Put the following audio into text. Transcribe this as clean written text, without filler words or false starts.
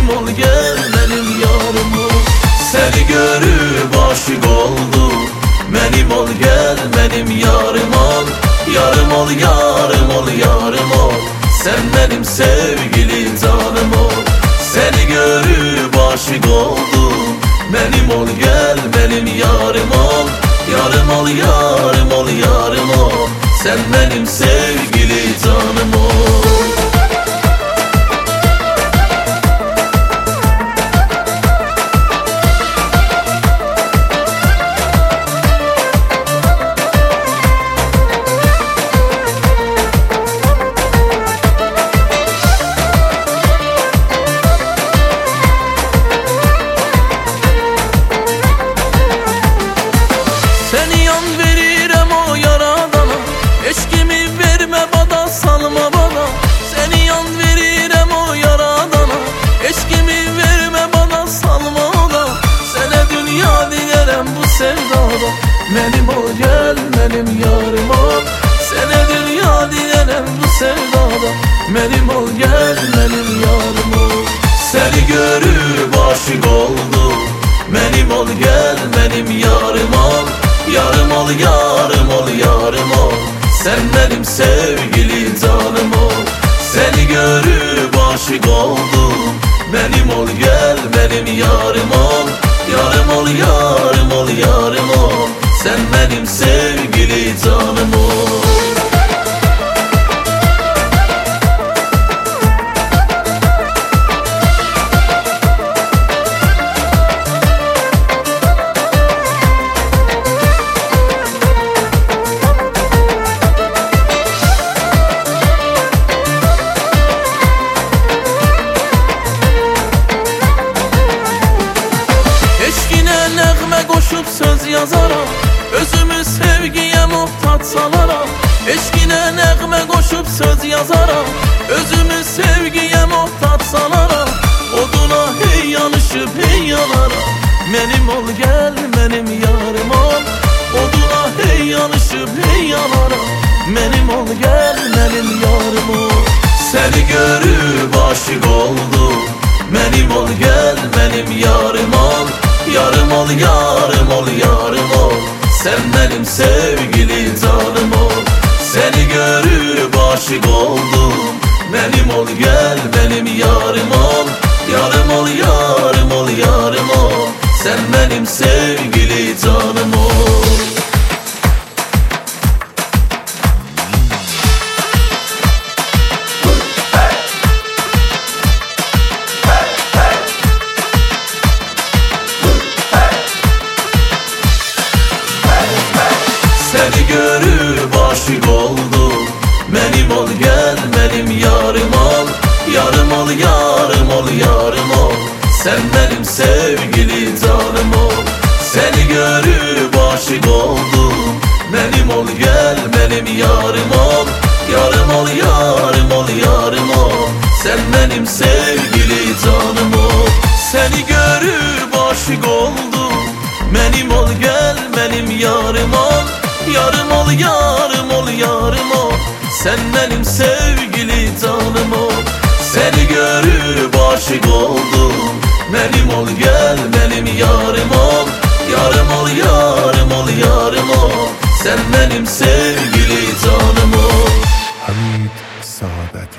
benim ol gel benim yarım ol. Seni görüp aşık oldum, benim ol gel benim yarım ol. Yarım ol yarım ol yarım ol, sen benim sevgili canım ol. Seni görüp aşık oldum, benim ol gel benim yarım ol. Yarım ol yarım ol yarım ol, sen benim sevgili canım ol. Seni yan verirem o yaradana, eşkimi verme bana salma bana. Seni yan verirem o yaradana, eşkimi verme bana salma bana. Sene dünya diyelim bu sevdada, benim ol gel benim yarım ol. Sene dünya diyelim bu sevdada, benim ol gel benim yarım ol. Seni görüp aşık oldum, benim ol gel benim yarım ol. Yarım ol yarım ol yarım ol, sen benim sevgili canım ol. Seni görüp aşık oldum, benim ol gel benim yarım ol. Yarım ol yarım ol yarım ol, sen benim sevgili canım ol. Koşup söz yazaram, özümü sevgiye muhtaç salaram. Eşkine nəğmə koşup söz yazaram, özümü sevgiye muhtaç salaram. Oduna hey yanışıp hey yanaram, benim ol gel benim yarım ol. Oduna hey yanışıp hey yanaram, benim ol gel benim yarım ol. Seni görüp aşık oldum, benim ol gel benim yarım ol. Yarım ol yarım ol yarım ol, sen benim sevgili canım ol. Seni görüp aşık oldum, benim ol gel benim yarım ol. Yarım ol yarım ol yarım ol, sen benim sevgili canım ol. Seni görüp aşık oldum, benim ol gel benim yarım ol. Yarım ol yarım ol yarım ol, sen benim sevgili canım ol. Seni görüp aşık oldum, benim ol gel benim yarım ol. Yarım ol yarım ol yarım ol, sen benim sevgili canım ol. Seni görüp aşık oldum, benim ol gel benim yarım ol. Yarım ol yarım ol yarım ol, sen benim sevgili canım ol. Seni görüp aşık oldum, benim ol gel benim yarım ol. Yarım ol yarım ol yarım ol, sen benim sevgili canım ol. Hamid Saadet